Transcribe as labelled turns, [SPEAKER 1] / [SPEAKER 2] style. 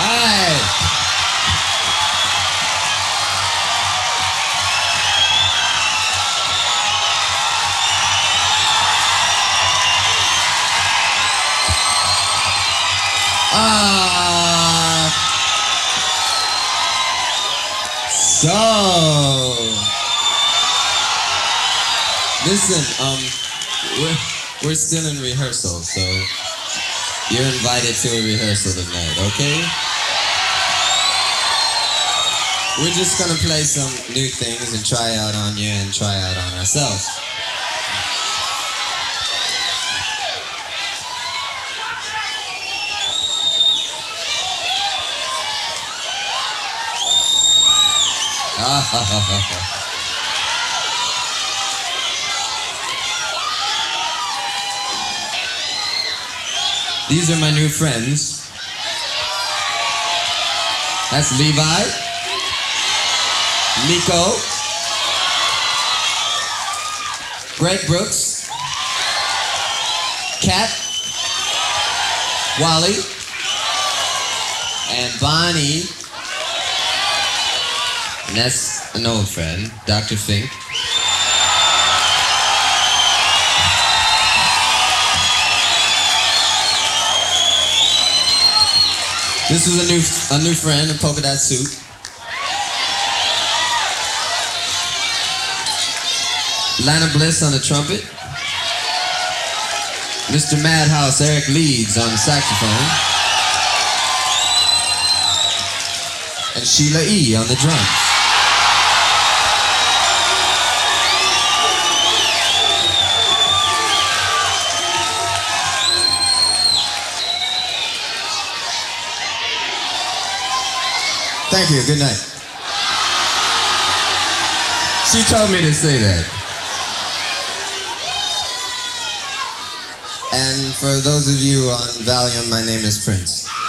[SPEAKER 1] right. So, listen, we're still in rehearsal, so you're invited to a rehearsal tonight, okay? We're just gonna play some new things and try out on you and try out on ourselves. These are my new friends. That's Levi, Miko, Greg Brooks, Kat, Wally, and Bonnie. And that's an old friend, Dr. Fink. This is a new friend, a polka dot suit. Lana Bliss on the trumpet. Mr. Madhouse Eric Leeds on the saxophone. And Sheila E. on the drums. Thank you, good night. She told me to say that. And for those of you on Valium, my name is Prince.